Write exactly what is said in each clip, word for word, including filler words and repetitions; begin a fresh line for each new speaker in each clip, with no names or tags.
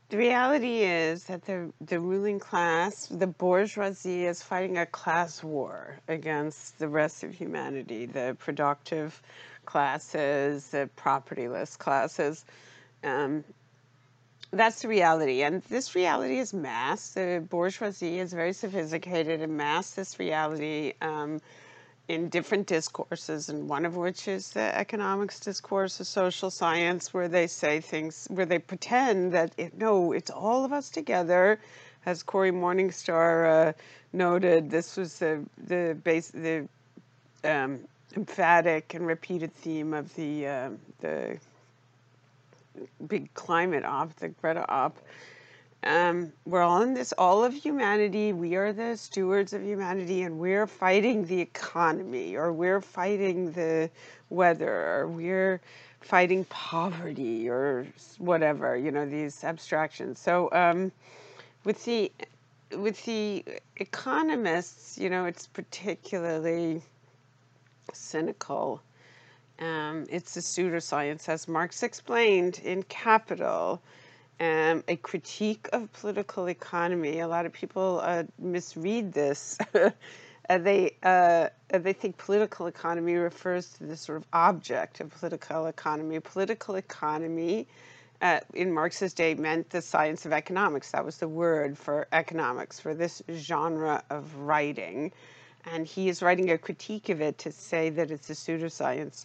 The reality is that the, the ruling class, the bourgeoisie, is fighting a class war against the rest of humanity, the productive classes, the propertyless classes. Um, that's the reality. And this reality is masked. The bourgeoisie is very sophisticated and masks this reality um, in different discourses, and one of which is the economics discourse, the social science, where they say things, where they pretend that, it, no, it's all of us together. As Cory Morningstar uh, noted, this was the, the, base, the um, emphatic and repeated theme of the, uh, the big climate op, the Greta op. Um, we're all in this, all of humanity. We are the stewards of humanity, and we're fighting the economy, or we're fighting the weather, or we're fighting poverty, or whatever, you know, these abstractions. So um, with the with the economists, you know, it's particularly cynical. Um, it's a pseudoscience, as Marx explained in Capital. Um, a critique of political economy. A lot of people uh, misread this. uh, they uh, they think political economy refers to this sort of object of political economy. Political economy, uh, in Marx's day, meant the science of economics. That was the word for economics, for this genre of writing. And he is writing a critique of it to say that it's a pseudoscience.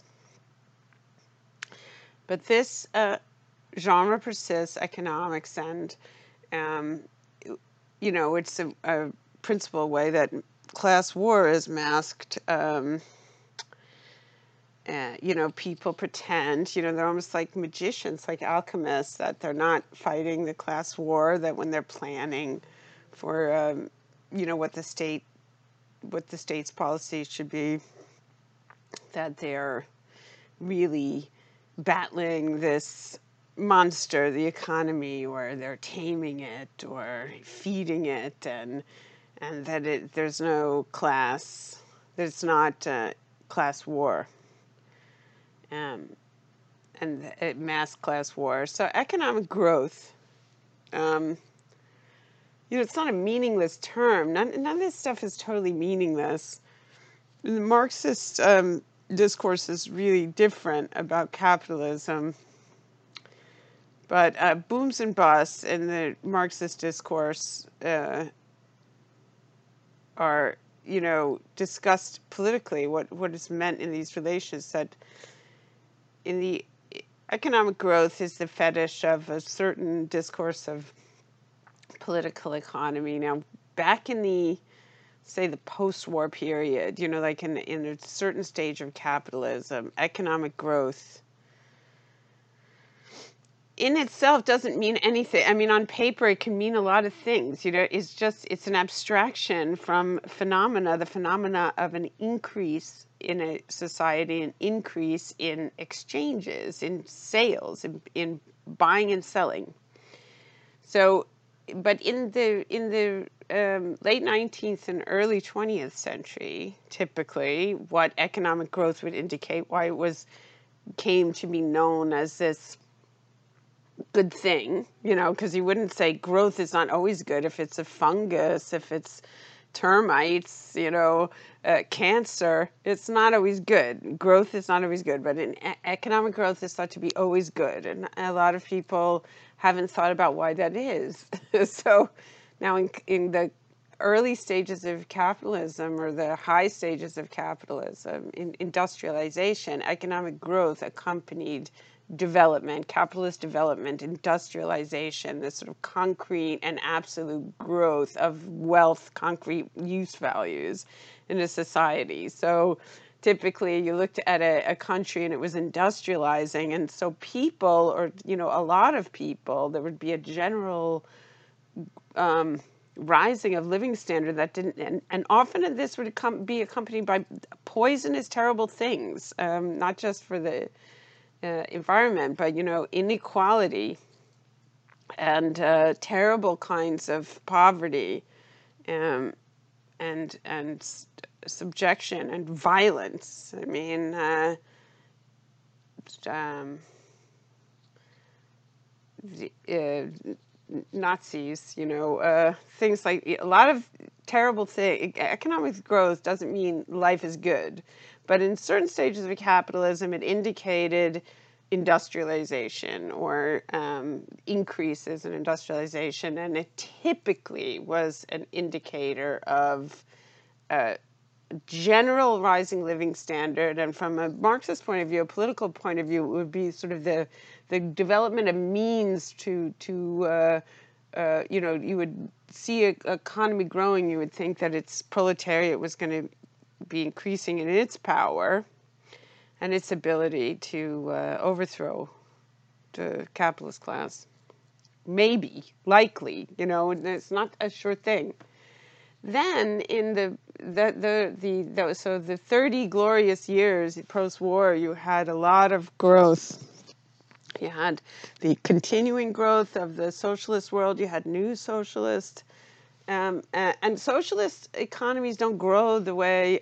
But this uh, genre persists, economics, and um, you know, it's a, a principal way that class war is masked. Um, uh, you know, people pretend, you know, they're almost like magicians, like alchemists, that they're not fighting the class war, that when they're planning for, um, you know, what the state, what the state's policy should be, that they're really battling this monster, the economy, or they're taming it or feeding it, and and that it, there's no class, there's not uh, class war, um, and it, mass class war. So economic growth, um, you know, it's not a meaningless term. None, none of this stuff is totally meaningless. The Marxist um, discourse is really different about capitalism. But uh, booms and busts in the Marxist discourse uh, are, you know, discussed politically. What what is meant in these relations, that in the economic growth is the fetish of a certain discourse of political economy. Now, back in the, say, the post-war period, you know, like in in a certain stage of capitalism, economic growth in itself doesn't mean anything. I mean, on paper, it can mean a lot of things. You know, it's just, it's an abstraction from phenomena, the phenomena of an increase in a society, an increase in exchanges, in sales, in, in buying and selling. So, but in the in the um, late nineteenth and early twentieth century, typically, what economic growth would indicate, why it was came to be known as this good thing, you know, because you wouldn't say growth is not always good. If it's a fungus, if it's termites, you know, uh, cancer, it's not always good. Growth is not always good, but in e- economic growth is thought to be always good. And a lot of people haven't thought about why that is. So now in, in the early stages of capitalism, or the high stages of capitalism, in industrialization, economic growth accompanied development, capitalist development, industrialization, this sort of concrete and absolute growth of wealth, concrete use values in a society. So typically you looked at a, a country and it was industrializing, and so people, or, you know, a lot of people, there would be a general um, rising of living standard that didn't, and, and often this would come, be accompanied by poisonous, terrible things, um, not just for the Uh, environment, but, you know, inequality and uh, terrible kinds of poverty, um, and and s- subjection and violence. I mean, uh, um, the, uh, Nazis, you know, uh, things like a lot of terrible things. Economic growth doesn't mean life is good, but in certain stages of capitalism, it indicated industrialization or um, increases in industrialization, and it typically was an indicator of uh, general rising living standard. And from a Marxist point of view, a political point of view, it would be sort of the the development of means to to uh, uh, you know, you would see an economy growing, you would think that its proletariat was going to be increasing in its power and its ability to uh, overthrow the capitalist class. Maybe, likely, you know, it's not a sure thing. Then in the the the, the, the so the thirty glorious years post-war, you had a lot of growth. You had the continuing growth of the socialist world. You had new socialist, um, and, and socialist economies don't grow the way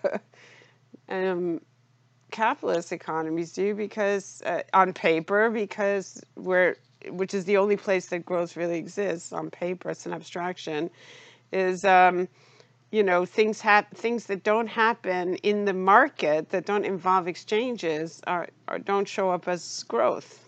um, capitalist economies do, because uh, on paper, because we're which is the only place that growth really exists on paper. It's an abstraction. Is um, you know, things hap- things that don't happen in the market, that don't involve exchanges, are, are don't show up as growth.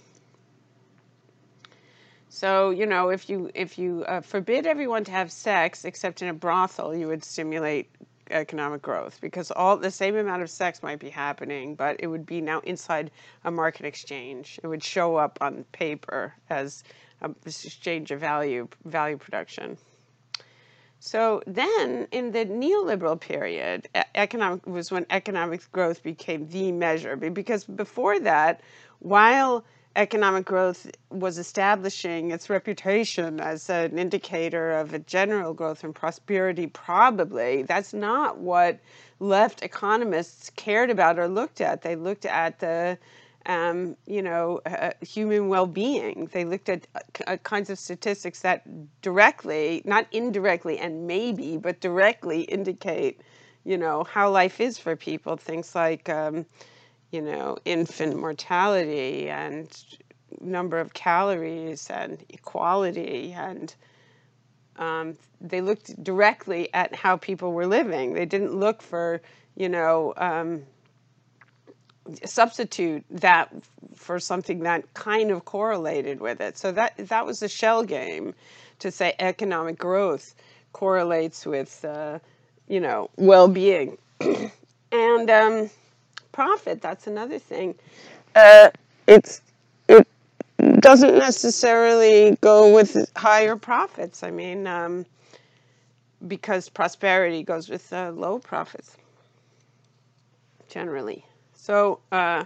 So, you know, if you if you uh, forbid everyone to have sex except in a brothel, you would stimulate economic growth, because all the same amount of sex might be happening, but it would be now inside a market exchange. It would show up on paper as a exchange of value, value production. So then, in the neoliberal period, e- economic was when economic growth became the measure. Because before that, while economic growth was establishing its reputation as an indicator of a general growth and prosperity, probably that's not what left economists cared about or looked at. They looked at the um, you know, uh, human well-being. They looked at uh, kinds of statistics that directly, not indirectly and maybe, but directly indicate, you know, how life is for people. Things like, um, you know, infant mortality and number of calories and equality. And um, they looked directly at how people were living. They didn't look for, you know, um, substitute that for something that kind of correlated with it. So that that was a shell game to say economic growth correlates with, uh, you know, well-being. And um, profit, that's another thing. Uh, it's it doesn't necessarily go with higher profits. I mean, um, because prosperity goes with uh, low profits, generally. So, uh,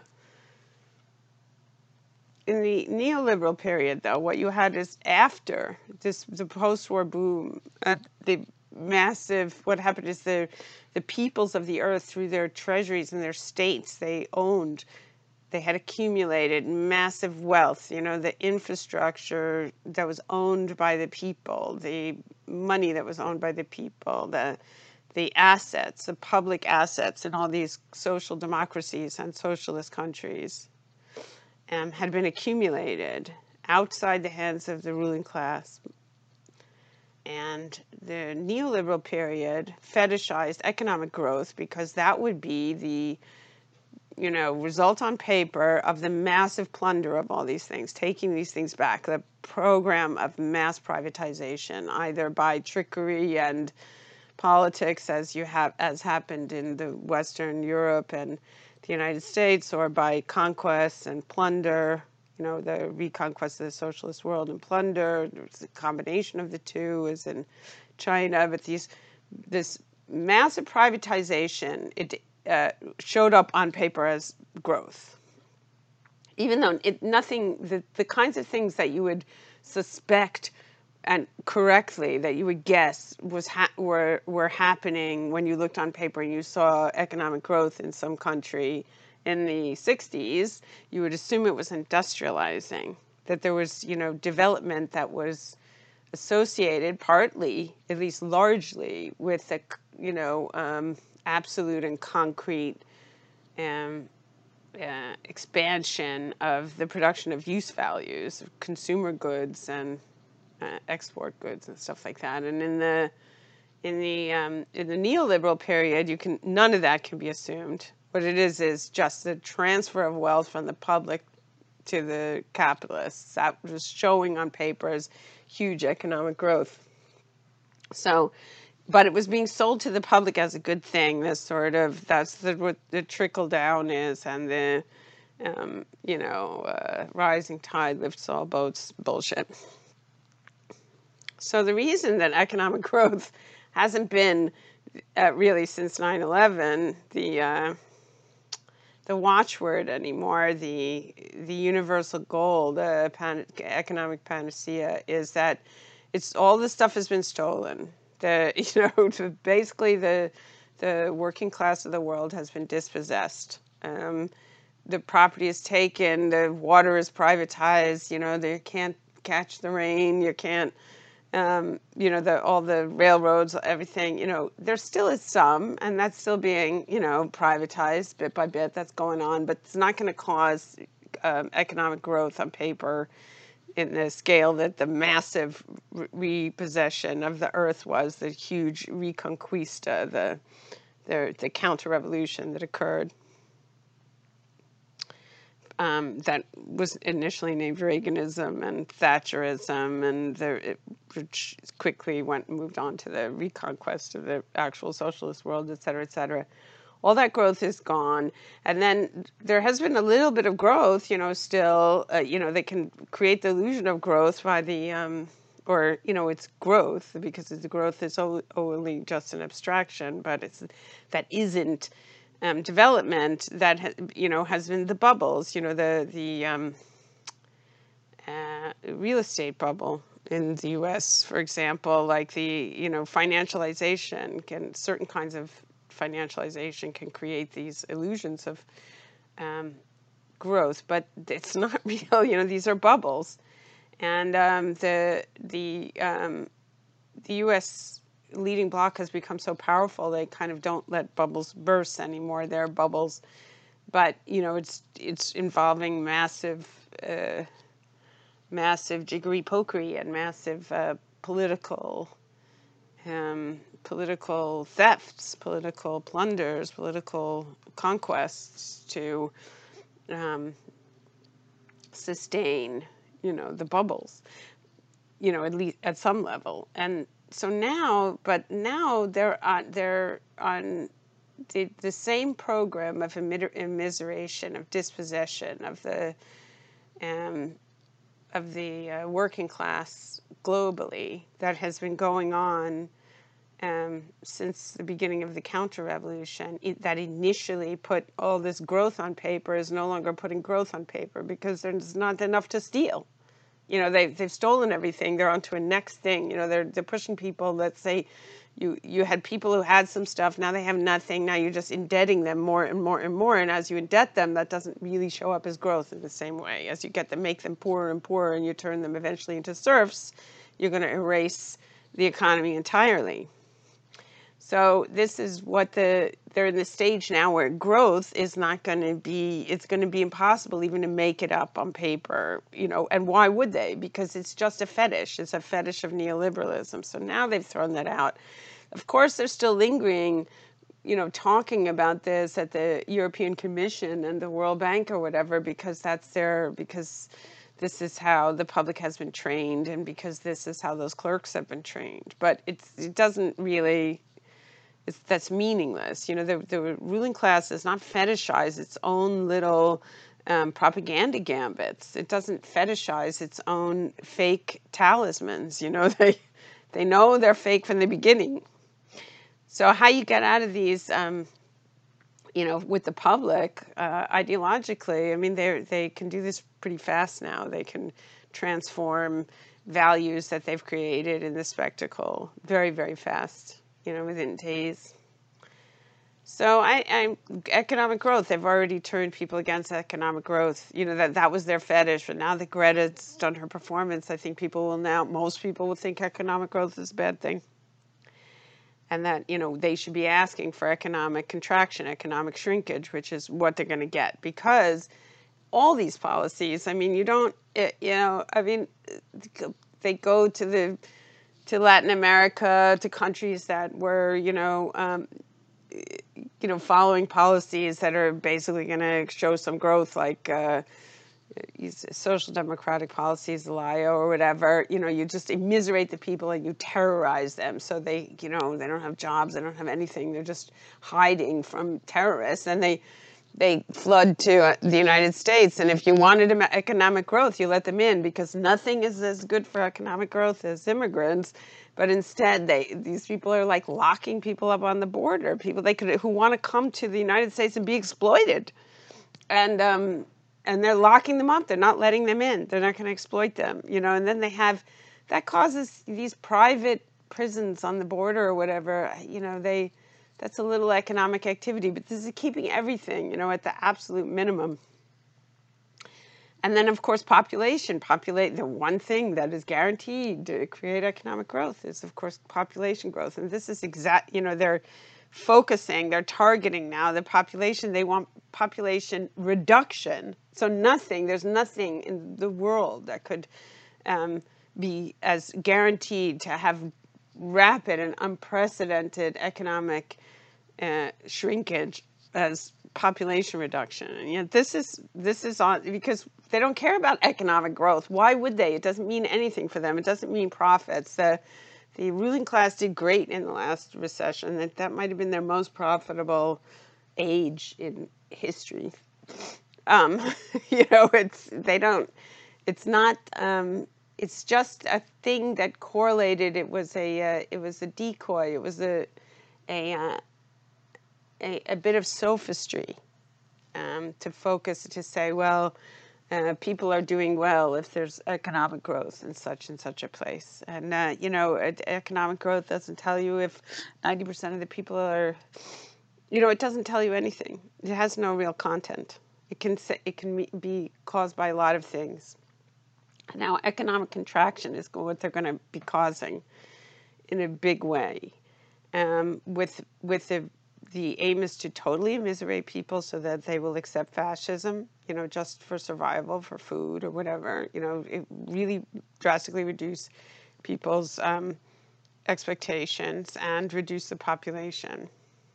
in the neoliberal period, though, what you had is after this, the post-war boom, uh, the massive, what happened is the, the peoples of the earth, through their treasuries and their states, they owned, they had accumulated massive wealth, you know, the infrastructure that was owned by the people, the money that was owned by the people, the the assets, the public assets in all these social democracies and socialist countries. Um, had been accumulated outside the hands of the ruling class. And the neoliberal period fetishized economic growth, because that would be the, you know, result on paper of the massive plunder of all these things, taking these things back, the program of mass privatization, either by trickery and politics, as you have as happened in the Western Europe and the United States, or by conquest and plunder, you know, the reconquest of the socialist world and plunder. There's a combination of the two, as in China. But these, this massive privatization, it uh, showed up on paper as growth, even though it nothing the, the kinds of things that you would suspect and correctly that you would guess was ha- were were happening when you looked on paper and you saw economic growth in some country in the sixties. You would assume it was industrializing, that there was, you know, development that was associated partly, at least largely, with the, you know, um, absolute and concrete um, uh, expansion of the production of use values, of consumer goods, and uh, export goods and stuff like that. And in the in the um, in the neoliberal period, you can none of that can be assumed. What it is is just the transfer of wealth from the public to the capitalists. That was showing on paper as huge economic growth. So, but it was being sold to the public as a good thing. This sort of that's the, what the trickle down is, and the um, you know uh, rising tide lifts all boats bullshit. So the reason that economic growth hasn't been uh, really since nine eleven the uh, the watchword anymore, the the universal goal, the pan, economic panacea, is that it's all this stuff has been stolen. The you know basically the the working class of the world has been dispossessed. Um, the property is taken. The water is privatized. You know they can't catch the rain. You can't. Um, you know, the, all the railroads, everything, you know, there still is some, and that's still being, you know, privatized bit by bit. That's going on, but it's not going to cause um, economic growth on paper in the scale that the massive re- repossession of the earth was, the huge reconquista, the, the, the counter-revolution that occurred. Um, that was initially named Reaganism and Thatcherism, and the, it which quickly went moved on to the reconquest of the actual socialist world, et cetera, et cetera. All that growth is gone, and then there has been a little bit of growth. You know, still, uh, you know, they can create the illusion of growth by the, um, or you know, it's growth because the growth is only just an abstraction, but it's that isn't. Um, development that ha- you know has been the bubbles, you know the the um, uh, real estate bubble in the U S, for example, like the you know financialization can certain kinds of financialization can create these illusions of um, growth, but it's not real. You know these are bubbles, and um, the the um, the U S leading bloc has become so powerful they kind of don't let bubbles burst anymore. They're bubbles, but you know it's it's involving massive, uh, massive jiggery pokery and massive uh, political, um, political thefts, political plunders, political conquests to um, sustain, you know, the bubbles. You know, at least at some level, and so now, but now they're on, they're on the, the same program of immiseration, of dispossession of the um, of the uh, working class globally that has been going on um, since the beginning of the counter-revolution. It, that initially put all this growth on paper is no longer putting growth on paper because there's not enough to steal. You know, they've, they've stolen everything. They're on to a next thing. You know, they're they're pushing people. Let's say you, you had people who had some stuff. Now they have nothing. Now you're just indebting them more and more and more. And as you indebt them, that doesn't really show up as growth in the same way. As you get them, make them poorer and poorer, and you turn them eventually into serfs, you're going to erase the economy entirely. So this is what the, they're in the stage now where growth is not going to be, it's going to be impossible even to make it up on paper, you know, and why would they? Because it's just a fetish. It's a fetish of neoliberalism. So now they've thrown that out. Of course, they're still lingering, you know, talking about this at the European Commission and the World Bank or whatever, because that's their, because this is how the public has been trained and because this is how those clerks have been trained. But it's, it doesn't really... It's, that's meaningless. You know, the, the ruling class does not fetishize its own little um, propaganda gambits. It doesn't fetishize its own fake talismans. You know, they they know they're fake from the beginning. So how you get out of these, um, you know, with the public, uh, ideologically, I mean, they they can do this pretty fast now. They can transform values that they've created in the spectacle very, very fast. You know, within days. So I, I, economic growth, they've already turned people against economic growth. You know, that, that was their fetish. But now that Greta's done her performance, I think people will now, most people will think economic growth is a bad thing. And that, you know, they should be asking for economic contraction, economic shrinkage, which is what they're going to get. Because all these policies, I mean, you don't, it, you know, I mean, they go to the to Latin America, to countries that were, you know, um, you know, following policies that are basically going to show some growth, like uh, social democratic policies, L I O or whatever. You know, you just immiserate the people and you terrorize them, so they, you know, they don't have jobs, they don't have anything, they're just hiding from terrorists, and they they flood to uh, the United States. And if you wanted economic growth, you let them in, because nothing is as good for economic growth as immigrants. But instead, they these people are like locking people up on the border, people they could who want to come to the United States and be exploited, and um, and they're locking them up. They're not letting them in. They're not going to exploit them, you know. And then they have that causes these private prisons on the border or whatever. You know, they. That's a little economic activity, but this is keeping everything, you know, at the absolute minimum. And then, of course, population. Populate the one thing that is guaranteed to create economic growth is, of course, population growth. And this is exact, you know, they're focusing, they're targeting now the population. They want population reduction. So nothing, there's nothing in the world that could um, be as guaranteed to have rapid and unprecedented economic uh, shrinkage as population reduction. And yet this is this is on because they don't care about economic growth. Why would they? It doesn't mean anything for them. It doesn't mean profits. The the ruling class did great in the last recession. That that might have been their most profitable age in history. Um, you know, it's they don't. It's not. Um, It's just a thing that correlated. It was a uh, it was a decoy. It was a a uh, a, a bit of sophistry um, to focus to say, well, uh, people are doing well if there's economic growth in such and such a place. And uh, you know, economic growth doesn't tell you if ninety percent of the people are. You know, it doesn't tell you anything. It has no real content. It can say, it can be caused by a lot of things. Now, economic contraction is what they're going to be causing in a big way. Um, with with the the aim is to totally immiserate people so that they will accept fascism, you know, just for survival, for food or whatever. You know, it really drastically reduce people's um, expectations and reduce the population.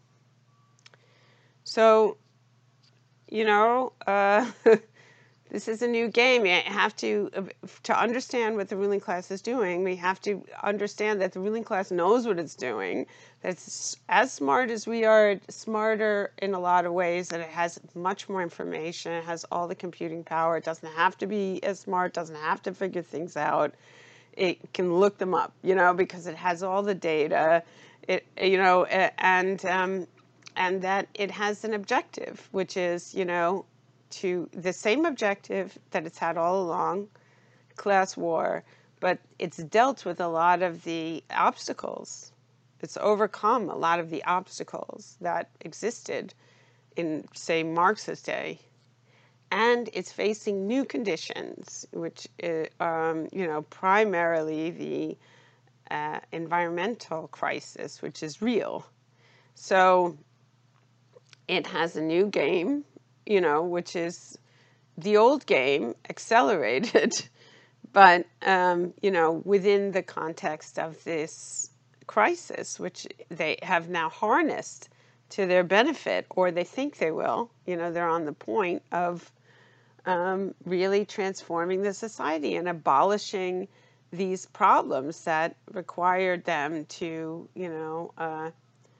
So, you know, uh, this is a new game. You have to, to understand what the ruling class is doing, we have to understand that the ruling class knows what it's doing, that it's as smart as we are, smarter in a lot of ways, that it has much more information, it has all the computing power, it doesn't have to be as smart, doesn't have to figure things out. It can look them up, you know, because it has all the data, it, you know, and, um, and that it has an objective, which is, you know, to the same objective that it's had all along, class war, but it's dealt with a lot of the obstacles. It's overcome a lot of the obstacles that existed in, say, Marx's day. And it's facing new conditions, which, uh, um, you know, primarily the uh, environmental crisis, which is real. So it has a new game, you know, which is the old game accelerated, but, um, you know, within the context of this crisis, which they have now harnessed to their benefit, or they think they will. You know, they're on the point of um, really transforming the society and abolishing these problems that required them to, you know, uh,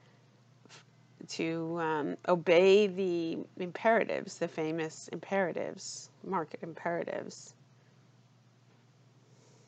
to um, obey the imperatives, the famous imperatives, market imperatives.